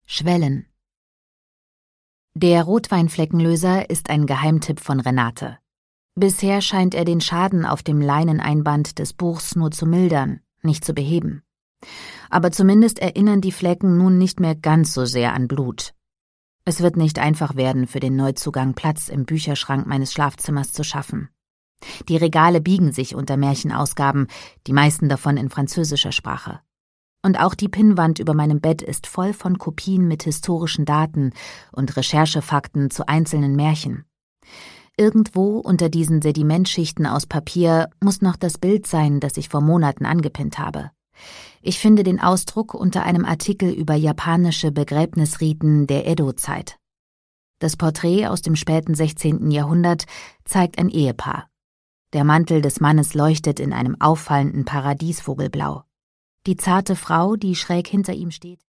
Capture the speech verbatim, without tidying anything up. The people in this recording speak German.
Schwellen. Der Rotweinfleckenlöser ist ein Geheimtipp von Renate. Bisher scheint er den Schaden auf dem Leineneinband des Buchs nur zu mildern, nicht zu beheben. Aber zumindest erinnern die Flecken nun nicht mehr ganz so sehr an Blut. Es wird nicht einfach werden, für den Neuzugang Platz im Bücherschrank meines Schlafzimmers zu schaffen. Die Regale biegen sich unter Märchenausgaben, die meisten davon in französischer Sprache. Und auch die Pinnwand über meinem Bett ist voll von Kopien mit historischen Daten und Recherchefakten zu einzelnen Märchen. Irgendwo unter diesen Sedimentschichten aus Papier muss noch das Bild sein, das ich vor Monaten angepinnt habe. Ich finde den Ausdruck unter einem Artikel über japanische Begräbnisriten der Edo-Zeit. Das Porträt aus dem späten sechzehnten Jahrhundert zeigt ein Ehepaar. Der Mantel des Mannes leuchtet in einem auffallenden Paradiesvogelblau. Die zarte Frau, die schräg hinter ihm steht,